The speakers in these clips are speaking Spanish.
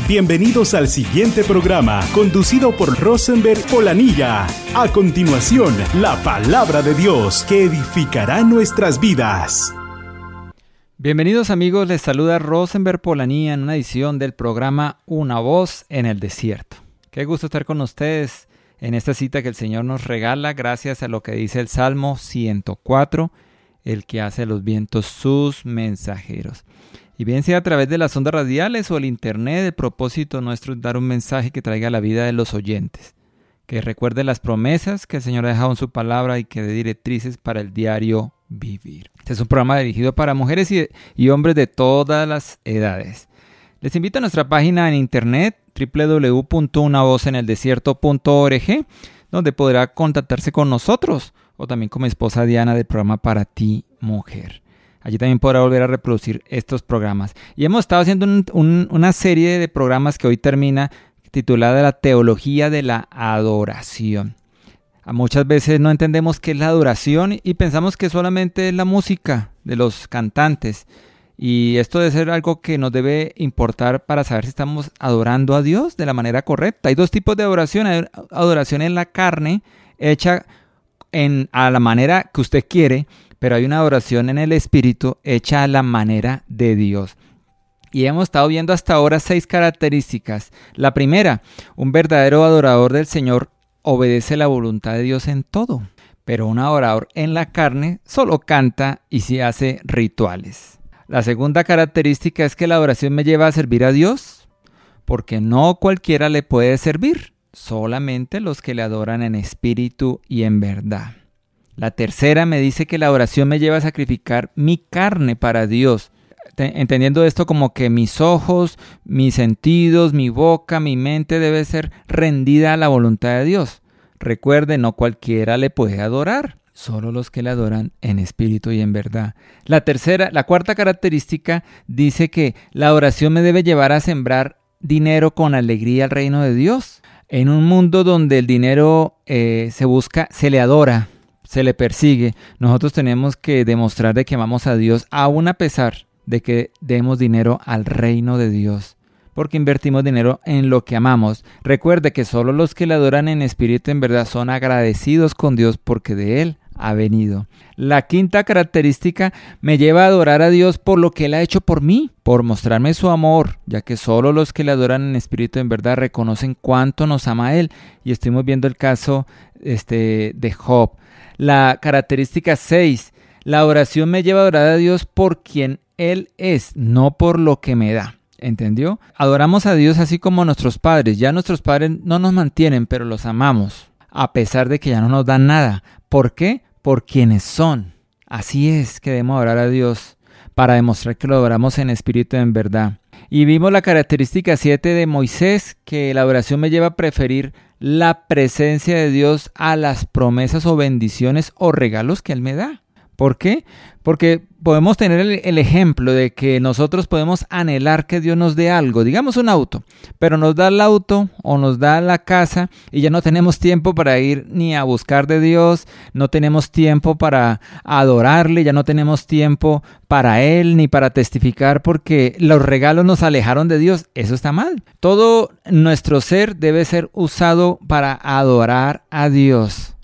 Bienvenidos al siguiente programa, conducido por Rosenberg Polanilla. A continuación, la palabra de Dios que edificará nuestras vidas. Bienvenidos amigos, les saluda Rosenberg Polanilla en una edición del programa Una Voz en el Desierto. Qué gusto estar con ustedes en esta cita que el Señor nos regala gracias a lo que dice el Salmo 104, el que hace los vientos sus mensajeros. Y bien sea a través de las ondas radiales o el internet, el propósito nuestro es dar un mensaje que traiga la vida de los oyentes, que recuerde las promesas que el Señor ha dejado en su palabra y que dé directrices para el diario vivir. Este es un programa dirigido para mujeres y hombres de todas las edades. Les invito a nuestra página en internet www.unavozeneldesierto.org, donde podrá contactarse con nosotros o también con mi esposa Diana del programa Para Ti Mujer. Allí también podrá volver a reproducir estos programas. Y hemos estado haciendo una serie de programas que hoy termina, titulada La Teología de la Adoración. Muchas veces no entendemos qué es la adoración y pensamos que solamente es la música de los cantantes. Y esto debe ser algo que nos debe importar para saber si estamos adorando a Dios de la manera correcta. Hay dos tipos de adoración. Hay adoración en la carne, hecha a la manera que usted quiere, pero hay una adoración en el espíritu hecha a la manera de Dios. Y hemos estado viendo hasta ahora 6 características. La primera, un verdadero adorador del Señor obedece la voluntad de Dios en todo, pero un adorador en la carne solo canta y se hace rituales. La segunda característica es que la adoración me lleva a servir a Dios, porque no cualquiera le puede servir, solamente los que le adoran en espíritu y en verdad. La tercera me dice que la adoración me lleva a sacrificar mi carne para Dios, entendiendo esto como que mis ojos, mis sentidos, mi boca, mi mente debe ser rendida a la voluntad de Dios. Recuerde, no cualquiera le puede adorar, solo los que le adoran en espíritu y en verdad. La cuarta característica dice que la adoración me debe llevar a sembrar dinero con alegría al reino de Dios. En un mundo donde el dinero se busca, se le adora, se le persigue, nosotros tenemos que demostrar de que amamos a Dios aún a pesar de que demos dinero al reino de Dios, porque invertimos dinero en lo que amamos. Recuerde que solo los que le adoran en espíritu y en verdad son agradecidos con Dios porque de Él ha venido. La quinta característica me lleva a adorar a Dios por lo que Él ha hecho por mí, por mostrarme su amor, ya que solo los que le adoran en espíritu y en verdad reconocen cuánto nos ama Él. Y estuvimos viendo el caso de Job. La característica 6, la adoración me lleva a adorar a Dios por quien Él es, no por lo que me da. ¿Entendió? Adoramos a Dios así como nuestros padres. Ya nuestros padres no nos mantienen, pero los amamos, a pesar de que ya no nos dan nada. ¿Por qué? Por quienes son. Así es que debemos adorar a Dios, para demostrar que lo adoramos en espíritu y en verdad. Y vimos la característica 7 de Moisés, que la adoración me lleva a preferir la presencia de Dios a las promesas o bendiciones o regalos que Él me da. ¿Por qué? Porque podemos tener el ejemplo de que nosotros podemos anhelar que Dios nos dé algo, digamos un auto, pero nos da el auto o nos da la casa y ya no tenemos tiempo para ir ni a buscar de Dios, no tenemos tiempo para adorarle, ya no tenemos tiempo para Él ni para testificar porque los regalos nos alejaron de Dios. Eso está mal. Todo nuestro ser debe ser usado para adorar a Dios,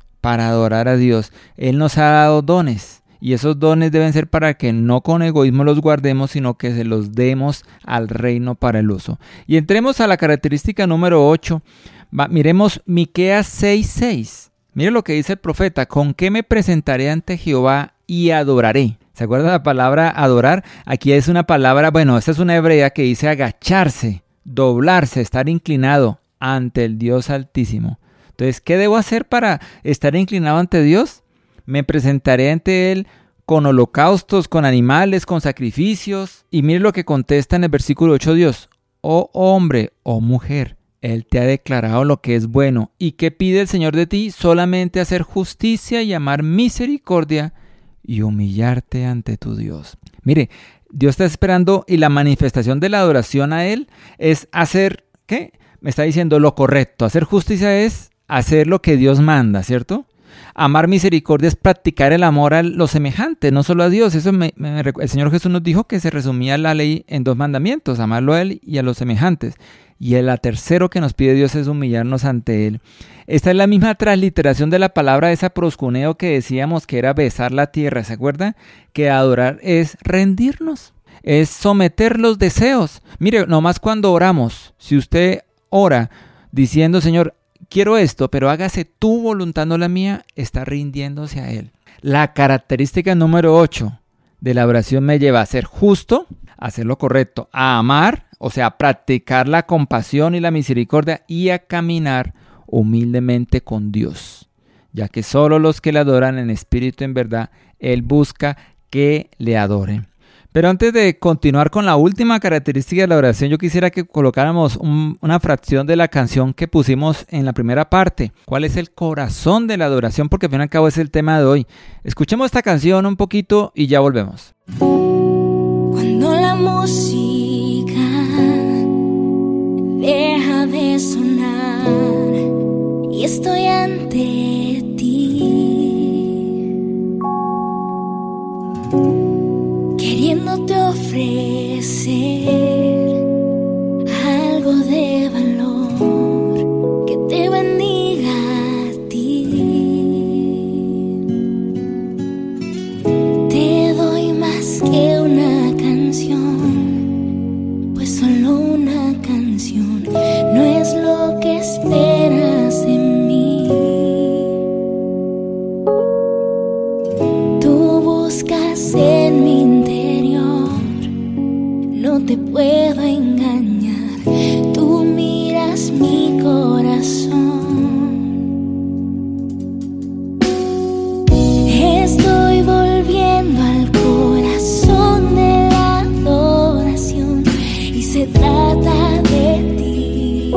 Él nos ha dado dones. Y esos dones deben ser para que no con egoísmo los guardemos, sino que se los demos al reino para el uso. Y entremos a la característica número 8. Miremos Miqueas 6:6. Mire lo que dice el profeta. ¿Con qué me presentaré ante Jehová y adoraré? ¿Se acuerda la palabra adorar? Aquí es una palabra, esta es una hebrea que dice agacharse, doblarse, estar inclinado ante el Dios Altísimo. Entonces, ¿qué debo hacer para estar inclinado ante Dios? Me presentaré ante Él con holocaustos, con animales, con sacrificios. Y mire lo que contesta en el versículo 8 Dios. Oh hombre, oh mujer, Él te ha declarado lo que es bueno. ¿Y qué pide el Señor de ti? Solamente hacer justicia y amar misericordia y humillarte ante tu Dios. Mire, Dios está esperando y la manifestación de la adoración a Él es hacer, ¿qué? Me está diciendo lo correcto. Hacer justicia es hacer lo que Dios manda, ¿cierto? Amar misericordia es practicar el amor a los semejantes, no solo a Dios. El Señor Jesús nos dijo que se resumía la ley en 2 mandamientos, amarlo a Él y a los semejantes. Y el tercero que nos pide Dios es humillarnos ante Él. Esta es la misma transliteración de la palabra esa proscuneo que decíamos que era besar la tierra, ¿se acuerda? Que adorar es rendirnos, es someter los deseos. Mire, nomás cuando oramos, si usted ora diciendo, Señor, quiero esto, pero hágase tu voluntad, no la mía, está rindiéndose a Él. La característica número 8 de la oración me lleva a ser justo, a hacer lo correcto, a amar, o sea, a practicar la compasión y la misericordia y a caminar humildemente con Dios, ya que solo los que le adoran en espíritu y en verdad, Él busca que le adoren. Pero antes de continuar con la última característica de la oración, yo quisiera que colocáramos una fracción de la canción que pusimos en la primera parte. ¿Cuál es el corazón de la adoración? Porque al fin y al cabo es el tema de hoy. Escuchemos esta canción un poquito y ya volvemos. Cuando la música deja de sonar y estoy ante ti, queriéndote ofrecer algo de valor que te bendiga a ti. Te doy más que una canción, pues solo una canción no es lo que esperas de mí. Tú buscas en mi interior, no te puedo engañar, tú miras mi corazón. Estoy volviendo al corazón de la adoración y se trata de ti,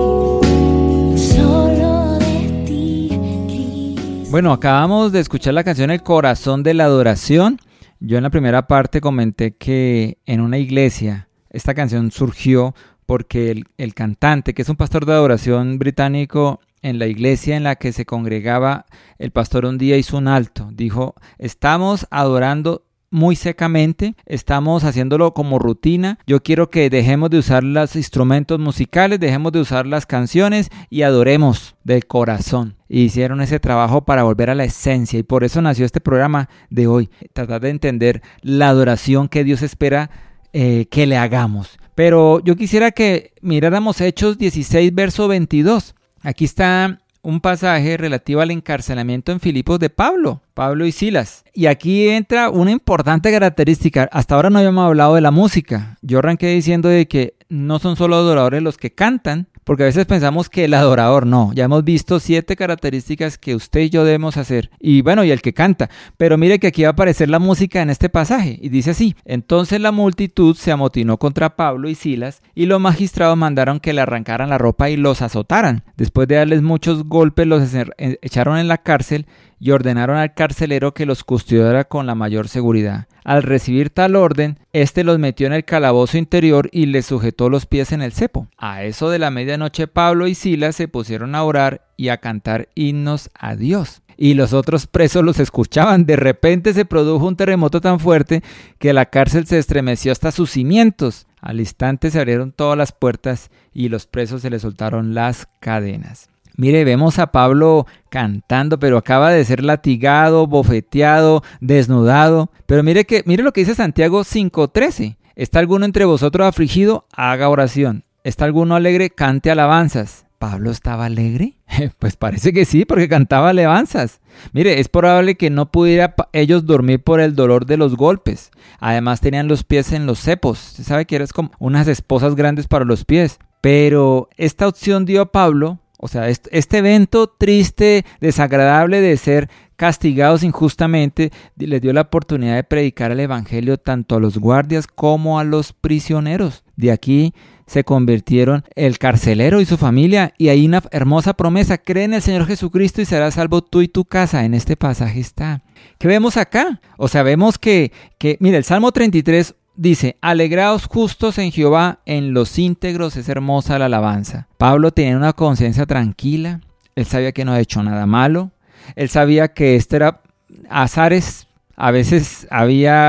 solo de ti, Cristo. Bueno, acabamos de escuchar la canción El corazón de la adoración. Yo en la primera parte comenté que en una iglesia esta canción surgió porque el cantante, que es un pastor de adoración británico, en la iglesia en la que se congregaba, el pastor un día hizo un alto. Dijo, estamos adorando muy secamente, estamos haciéndolo como rutina. Yo quiero que dejemos de usar los instrumentos musicales, dejemos de usar las canciones y adoremos del corazón. Y hicieron ese trabajo para volver a la esencia y por eso nació este programa de hoy. Tratar de entender la adoración que Dios espera que le hagamos. Pero yo quisiera que miráramos Hechos 16, verso 22. Aquí está un pasaje relativo al encarcelamiento en Filipos de Pablo y Silas. Y aquí entra una importante característica. Hasta ahora no habíamos hablado de la música. Yo arranqué diciendo de que no son solo adoradores los que cantan, porque a veces pensamos que el adorador no. Ya hemos visto 7 características que usted y yo debemos hacer. Y bueno, y el que canta. Pero mire que aquí va a aparecer la música en este pasaje. Y dice así: entonces la multitud se amotinó contra Pablo y Silas, y los magistrados mandaron que le arrancaran la ropa y los azotaran. Después de darles muchos golpes, los echaron en la cárcel y ordenaron al carcelero que los custodiara con la mayor seguridad. Al recibir tal orden, éste los metió en el calabozo interior y les sujetó los pies en el cepo. A eso de la medianoche, Pablo y Silas se pusieron a orar y a cantar himnos a Dios. Y los otros presos los escuchaban. De repente se produjo un terremoto tan fuerte que la cárcel se estremeció hasta sus cimientos. Al instante se abrieron todas las puertas y los presos se les soltaron las cadenas. Mire, vemos a Pablo cantando, pero acaba de ser latigado, bofeteado, desnudado. Pero mire lo que dice Santiago 5:13. ¿Está alguno entre vosotros afligido? Haga oración. ¿Está alguno alegre? Cante alabanzas. ¿Pablo estaba alegre? Pues parece que sí, porque cantaba alabanzas. Mire, es probable que no pudiera ellos dormir por el dolor de los golpes. Además tenían los pies en los cepos. Usted sabe que eran como unas esposas grandes para los pies. Pero esta opción dio a Pablo, o sea, este evento triste, desagradable de ser castigados injustamente, les dio la oportunidad de predicar el evangelio tanto a los guardias como a los prisioneros. De aquí se convirtieron el carcelero y su familia, y hay una hermosa promesa: cree en el Señor Jesucristo y serás salvo tú y tu casa. En este pasaje está. ¿Qué vemos acá? O sea, vemos que mira, el Salmo 33 dice: alegraos justos en Jehová, en los íntegros es hermosa la alabanza. Pablo tenía una conciencia tranquila, él sabía que no había hecho nada malo, él sabía que esto era azares, a veces había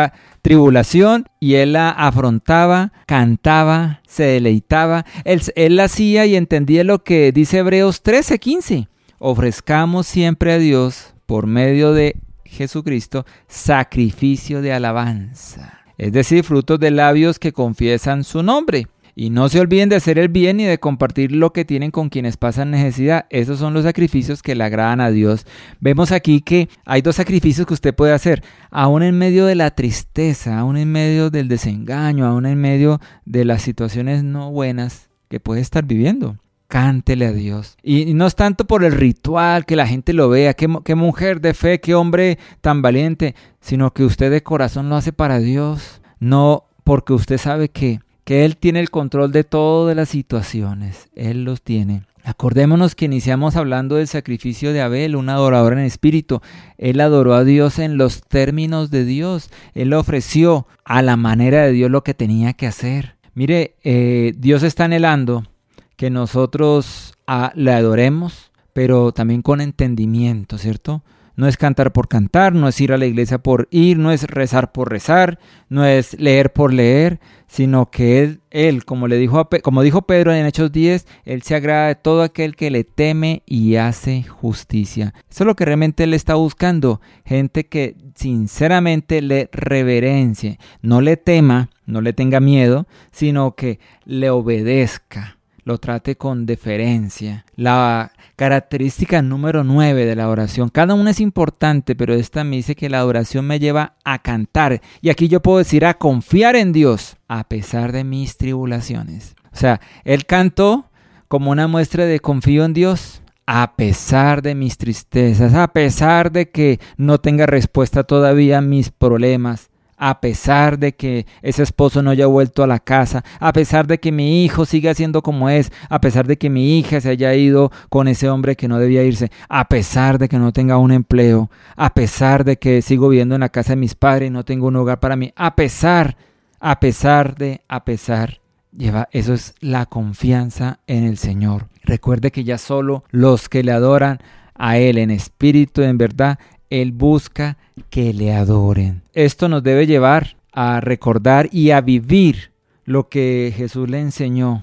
tribulación y él la afrontaba, cantaba, se deleitaba. Él hacía y entendía lo que dice Hebreos 13:15. Ofrezcamos siempre a Dios, por medio de Jesucristo, sacrificio de alabanza. Es decir, frutos de labios que confiesan su nombre. Y no se olviden de hacer el bien y de compartir lo que tienen con quienes pasan necesidad. Esos son los sacrificios que le agradan a Dios. Vemos aquí que hay 2 sacrificios que usted puede hacer. Aún en medio de la tristeza, aún en medio del desengaño, aún en medio de las situaciones no buenas que puede estar viviendo. Cántele a Dios. Y no es tanto por el ritual, que la gente lo vea, qué mujer de fe, qué hombre tan valiente, sino que usted de corazón lo hace para Dios. No porque usted sabe que Él tiene el control de todas las situaciones. Él los tiene. Acordémonos que iniciamos hablando del sacrificio de Abel, un adorador en espíritu. Él adoró a Dios en los términos de Dios. Él ofreció a la manera de Dios lo que tenía que hacer. Mire, Dios está anhelando que nosotros le adoremos, pero también con entendimiento, ¿cierto? No es cantar por cantar, no es ir a la iglesia por ir, no es rezar por rezar, no es leer por leer, sino que Él como dijo Pedro en Hechos 10, Él se agrada de todo aquel que le teme y hace justicia. Eso es lo que realmente Él está buscando, gente que sinceramente le reverencie, no le tema, no le tenga miedo, sino que le obedezca, lo trate con deferencia. La característica número 9 de la oración, cada una es importante, pero esta me dice que la adoración me lleva a cantar. Y aquí yo puedo decir a confiar en Dios a pesar de mis tribulaciones. O sea, él cantó como una muestra de confío en Dios a pesar de mis tristezas, a pesar de que no tenga respuesta todavía a mis problemas. A pesar de que ese esposo no haya vuelto a la casa, a pesar de que mi hijo siga siendo como es, a pesar de que mi hija se haya ido con ese hombre que no debía irse, a pesar de que no tenga un empleo, a pesar de que sigo viviendo en la casa de mis padres y no tengo un hogar para mí, a pesar, eso es la confianza en el Señor. Recuerde que ya solo los que le adoran a Él en espíritu y en verdad, Él busca que le adoren. Esto nos debe llevar a recordar y a vivir lo que Jesús le enseñó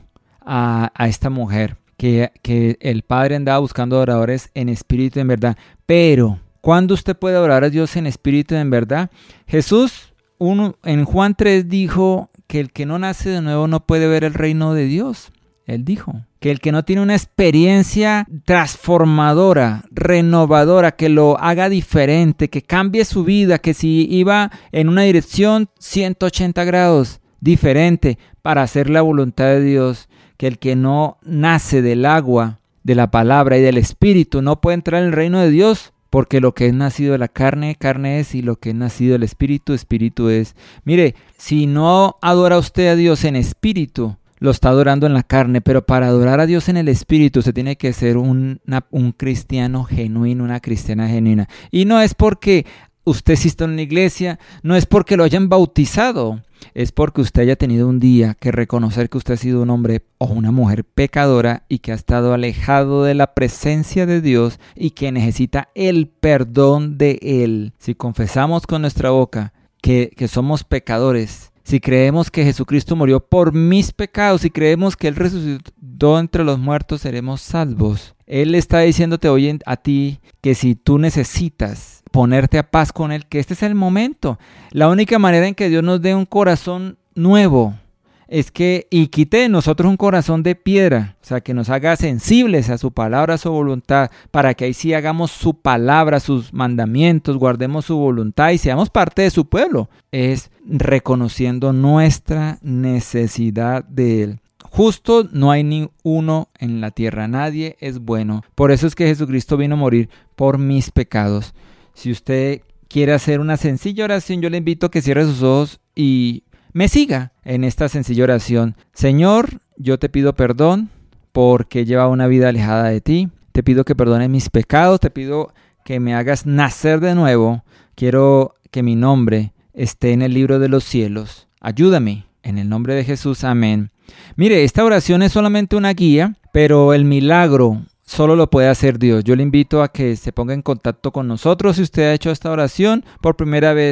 a esta mujer, que el Padre andaba buscando adoradores en espíritu y en verdad. Pero, ¿cuándo usted puede adorar a Dios en espíritu y en verdad? Jesús en Juan 3 dijo que el que no nace de nuevo no puede ver el reino de Dios. Él dijo que el que no tiene una experiencia transformadora, renovadora, que lo haga diferente, que cambie su vida, que si iba en una dirección 180 grados diferente para hacer la voluntad de Dios, que el que no nace del agua, de la palabra y del espíritu no puede entrar en el reino de Dios, porque lo que es nacido de la carne, carne es, y lo que es nacido del espíritu, espíritu es. Mire, si no adora usted a Dios en espíritu, lo está adorando en la carne, pero para adorar a Dios en el espíritu se tiene que ser un cristiano genuino, una cristiana genuina. Y no es porque usted exista en una iglesia, no es porque lo hayan bautizado, es porque usted haya tenido un día que reconocer que usted ha sido un hombre o una mujer pecadora y que ha estado alejado de la presencia de Dios y que necesita el perdón de Él. Si confesamos con nuestra boca que somos pecadores, si creemos que Jesucristo murió por mis pecados, si creemos que Él resucitó entre los muertos, seremos salvos. Él está diciéndote hoy a ti que si tú necesitas ponerte a paz con Él, que este es el momento. La única manera en que Dios nos dé un corazón nuevo es que, y quite de nosotros un corazón de piedra, o sea, que nos haga sensibles a su palabra, a su voluntad, para que ahí sí hagamos su palabra, sus mandamientos, guardemos su voluntad y seamos parte de su pueblo. Es reconociendo nuestra necesidad de Él. Justo no hay ni uno en la tierra, nadie es bueno. Por eso es que Jesucristo vino a morir por mis pecados. Si usted quiere hacer una sencilla oración, yo le invito a que cierre sus ojos y me siga en esta sencilla oración. Señor, yo te pido perdón porque llevaba una vida alejada de ti. Te pido que perdones mis pecados, te pido que me hagas nacer de nuevo. Quiero que mi nombre esté en el libro de los cielos. Ayúdame, en el nombre de Jesús, amén. Mire, esta oración es solamente una guía, pero el milagro solo lo puede hacer Dios. Yo le invito a que se ponga en contacto con nosotros si usted ha hecho esta oración por primera vez,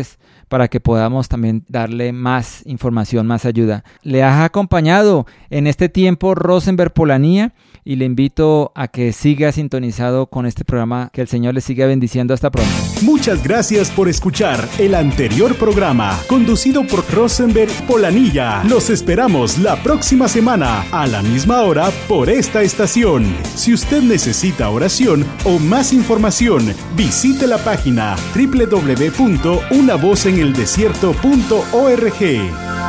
para que podamos también darle más información, más ayuda. Le ha acompañado en este tiempo Rosenberg Polanía y le invito a que siga sintonizado con este programa, que el Señor le siga bendiciendo. Hasta pronto. Muchas gracias por escuchar el anterior programa, conducido por Rosenberg Polanía. Los esperamos la próxima semana, a la misma hora, por esta estación. Si usted necesita oración o más información, visite la página www.unavozeneldesierto.org.